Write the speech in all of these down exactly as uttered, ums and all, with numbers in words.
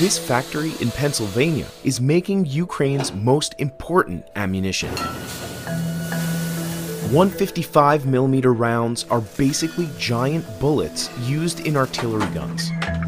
This factory in Pennsylvania is making Ukraine's most important ammunition. one fifty-five millimeter rounds are basically giant bullets used in artillery guns.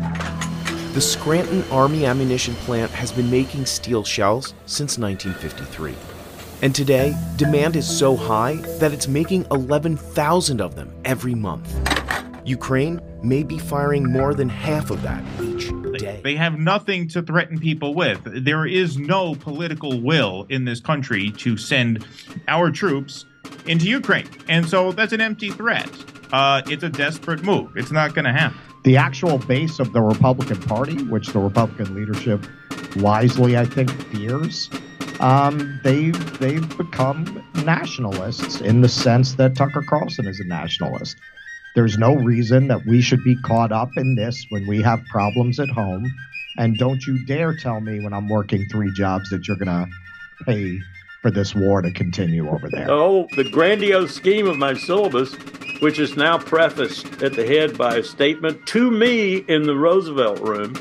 The Scranton Army Ammunition Plant has been making steel shells since nineteen fifty-three. And today, demand is so high that it's making eleven thousand of them every month. Ukraine may be firing more than half of that each day. They have nothing to threaten people with. There is no political will in this country to send our troops into Ukraine. And so that's an empty threat. Uh, it's a desperate move. It's not going to happen. The actual base of the Republican Party, which the Republican leadership wisely, I think, fears, um, they've, they've become nationalists in the sense that Tucker Carlson is a nationalist. There's no reason that we should be caught up in this when we have problems at home. And don't you dare tell me when I'm working three jobs that you're going to pay for this war to continue over there. Oh, the grandiose scheme of my syllabus, which is now prefaced at the head by a statement to me in the Roosevelt room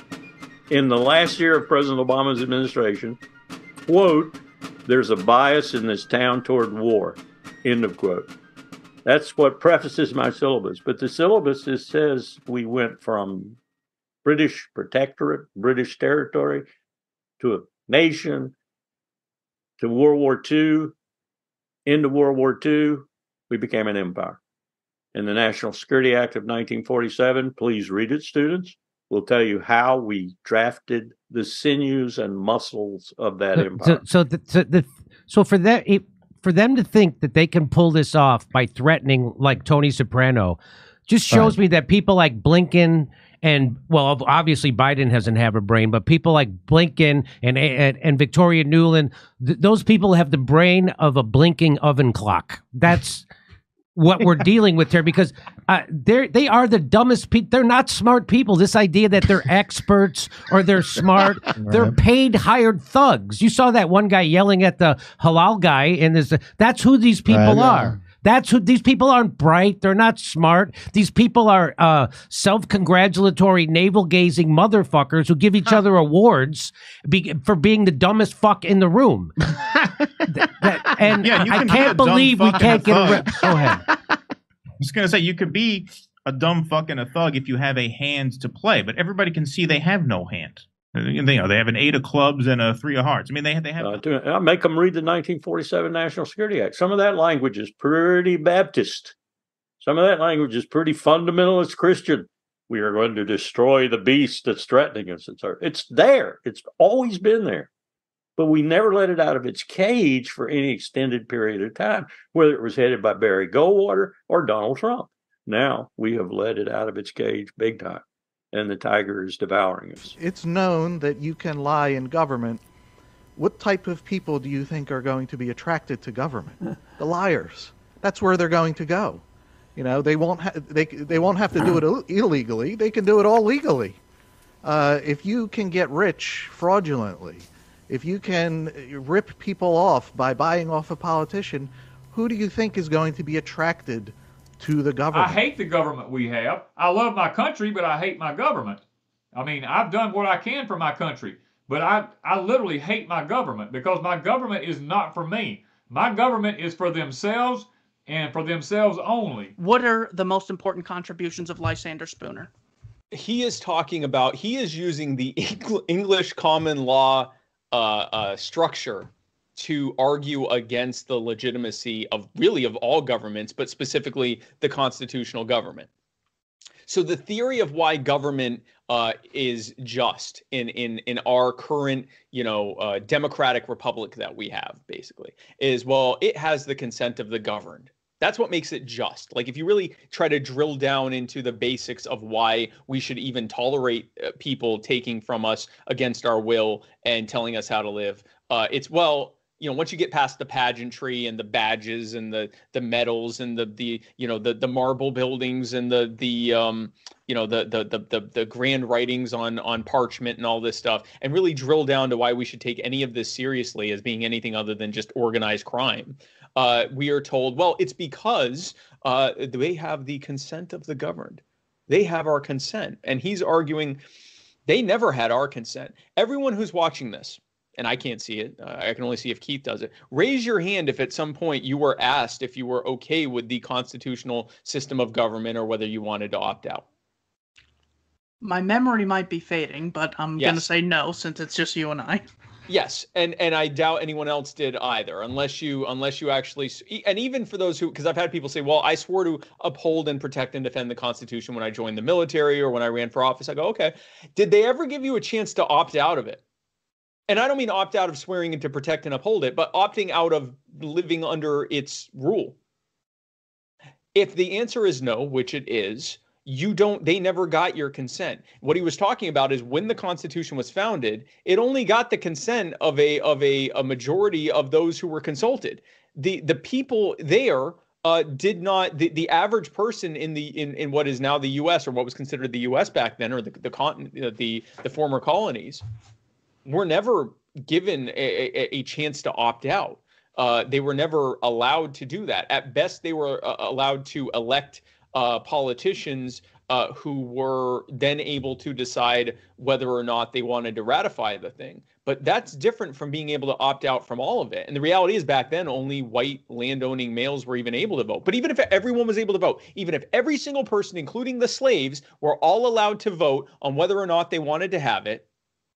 in the last year of President Obama's administration, quote, "There's a bias in this town toward war," end of quote. That's what prefaces my syllabus. But the syllabus is, says we went from British protectorate, British territory, to a nation, to World War Two. Into World War Two, we became an empire. And the National Security Act of nineteen forty-seven, please read it, students, will tell you how we drafted the sinews and muscles of that so, empire. So, so, the, so, the, so for that, it, for them to think that they can pull this off by threatening like Tony Soprano just shows right. me that people like Blinken and, well, obviously Biden doesn't have a brain, but people like Blinken and and, and Victoria Nuland, th those people have the brain of a blinking oven clock. That's what we're dealing with here, because uh, they're they are the dumbest people. They're not smart people. This idea that they're experts or they're smart, right. They're paid hired thugs. You saw that one guy yelling at the halal guy, and this that's who these people right, are. Yeah. That's who these people aren't bright. They're not smart. These people are uh, self-congratulatory, navel-gazing motherfuckers who give each huh. other awards be, for being the dumbest fuck in the room. that, that, and yeah, I can't believe we can't get a. Go ahead. I was going to say, you could be a dumb fuck and a thug if you have a hand to play, but everybody can see they have no hand. You know, they have an eight of clubs and a three of hearts. I mean, they they have. Uh, I make them read the nineteen forty-seven National Security Act. Some of that language is pretty Baptist. Some of that language is pretty fundamentalist Christian. We are going to destroy the beast that's threatening us. It's, our, it's there. It's always been there. But we never let it out of its cage for any extended period of time, whether it was headed by Barry Goldwater or Donald Trump. Now we have let it out of its cage big time. And the tiger is devouring us. It's known that you can lie in government. What type of people do you think are going to be attracted to government? The liars. That's where they're going to go. You know, they won't ha they they won't have to do it Ill illegally. They can do it all legally. Uh, if you can get rich fraudulently, if you can rip people off by buying off a politician, who do you think is going to be attracted to the government? I hate the government we have. I love my country, but I hate my government. I mean, I've done what I can for my country, but I, I literally hate my government because my government is not for me. My government is for themselves and for themselves only. What are the most important contributions of Lysander Spooner? He is talking about, he is using the English common law uh, uh, structure to argue against the legitimacy of really of all governments, but specifically the constitutional government. So the theory of why government uh, is just in in in our current, you know, uh, democratic republic that we have, basically, is, well, it has the consent of the governed. That's what makes it just. Like, if you really try to drill down into the basics of why we should even tolerate uh, people taking from us against our will and telling us how to live, uh, it's, well, you know, once you get past the pageantry and the badges and the the medals and the the you know the the marble buildings and the the um you know the the the the, the grand writings on on parchment and all this stuff, and really drill down to why we should take any of this seriously as being anything other than just organized crime, uh, we are told, well, it's because uh, they have the consent of the governed. They have our consent, and he's arguing They never had our consent. Everyone who's watching this, and I can't see it, uh, I can only see if Keith does it, raise your hand if at some point you were asked if you were okay with the constitutional system of government or whether you wanted to opt out. My memory might be fading, but I'm Yes. going to say no since it's just you and I. Yes, and and I doubt anyone else did either, unless you unless you actually, and even for those who, because I've had people say, well, I swore to uphold and protect and defend the Constitution when I joined the military or when I ran for office. I go, okay, did they ever give you a chance to opt out of it? And I don't mean opt out of swearing in to protect and uphold it, but opting out of living under its rule. If the answer is no, which it is, you don't, they never got your consent. What he was talking about is when the Constitution was founded, it only got the consent of a of a, a majority of those who were consulted. The the people there uh, did not, the, the average person in the in, in what is now the U S or what was considered the U S back then, or the the continent, the the former colonies, were never given a, a, a chance to opt out. Uh, they were never allowed to do that. At best, they were uh, allowed to elect Uh, politicians uh, who were then able to decide whether or not they wanted to ratify the thing. But that's different from being able to opt out from all of it. And the reality is back then, only white landowning males were even able to vote. But even if everyone was able to vote, even if every single person, including the slaves, were all allowed to vote on whether or not they wanted to have it,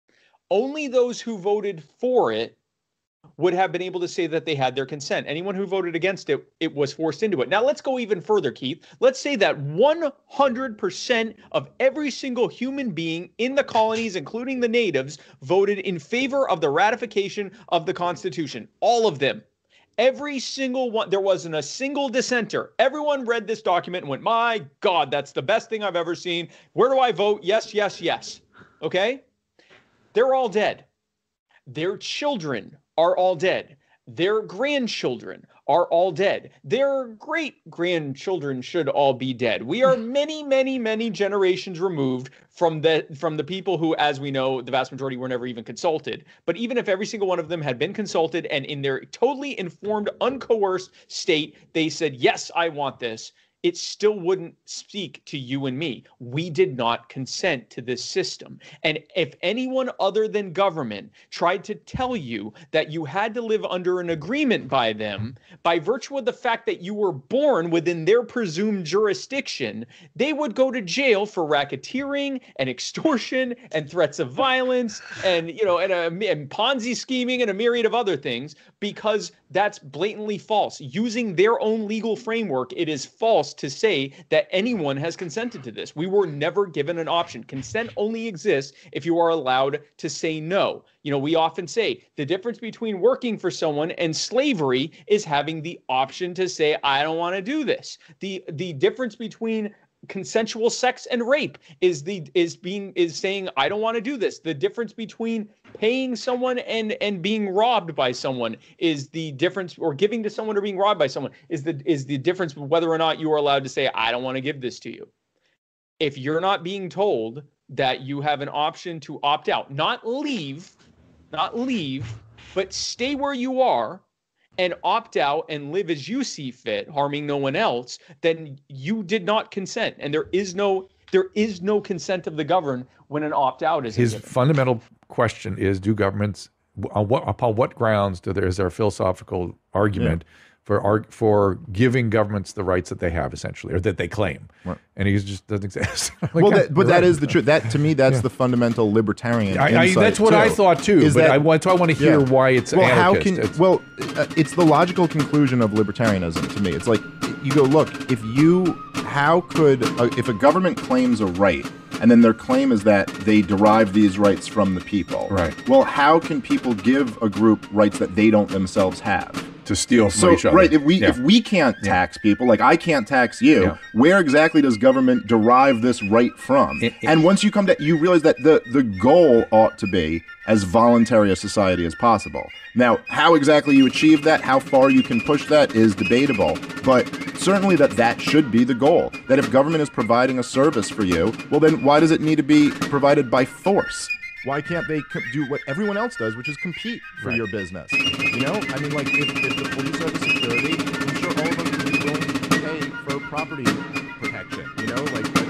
only those who voted for it would have been able to say that they had their consent. Anyone who voted against it, it was forced into it. Now, let's go even further, Keith. Let's say that one hundred percent of every single human being in the colonies, including the natives, voted in favor of the ratification of the Constitution. All of them. Every single one. There wasn't a single dissenter. Everyone read this document and went, my God, that's the best thing I've ever seen. Where do I vote? Yes, yes, yes. Okay? They're all dead. Their children are all dead. Their grandchildren are all dead. Their great-grandchildren should all be dead. We are many, many, many generations removed from the from the people who, as we know, the vast majority were never even consulted. But even if every single one of them had been consulted and in their totally informed, uncoerced state, they said, yes, I want this, it still wouldn't speak to you and me. We did not consent to this system. And if anyone other than government tried to tell you that you had to live under an agreement by them, by virtue of the fact that you were born within their presumed jurisdiction, they would go to jail for racketeering and extortion and threats of violence and, you know, and, a, and Ponzi scheming and a myriad of other things, because that's blatantly false. Using their own legal framework, it is false to say that anyone has consented to this. We were never given an option. Consent only exists if you are allowed to say no. You know, we often say the difference between working for someone and slavery is having the option to say, I don't want to do this. The the difference between consensual sex and rape is the is being is saying I don't want to do this. The difference between paying someone and and being robbed by someone is the difference, or giving to someone or being robbed by someone is the is the difference whether or not you are allowed to say I don't want to give this to you. If you're not being told that you have an option to opt out, not leave, not leave, but stay where you are and opt out and live as you see fit, harming no one else, then you did not consent. And there is no there is no consent of the governed when an opt-out is His given. fundamental question is, do governments, on what, upon what grounds do there, is there a philosophical argument yeah. for arg, for giving governments the rights that they have, essentially, or that they claim? Right. And he just doesn't exist. like, well, that, but that right. is the truth. That, to me, that's yeah. the fundamental libertarian I, insight, I, That's what too, I thought, too. But that, I, want, so I want to hear yeah. why it's well, anarchist. How can, it's, well, uh, it's the logical conclusion of libertarianism to me. It's like, you go, look, if you, how could, uh, if a government claims a right, and then their claim is that they derive these rights from the people. Right. Well, how can people give a group rights that they don't themselves have? To steal from so, each other. Right. If we yeah. if we can't tax yeah. people, like I can't tax you, yeah. where exactly does government derive this right from? It, it, and once you come to, you realize that the, the goal ought to be as voluntary a society as possible. Now, how exactly you achieve that, how far you can push that is debatable, but certainly that that should be the goal. That if government is providing a service for you, well then why does it need to be provided by force? Why can't they co- do what everyone else does, which is compete for right. your business? You know, I mean, like, if, if the police are the security, I'm sure all of us would be willing to pay for property protection, you know? Like, but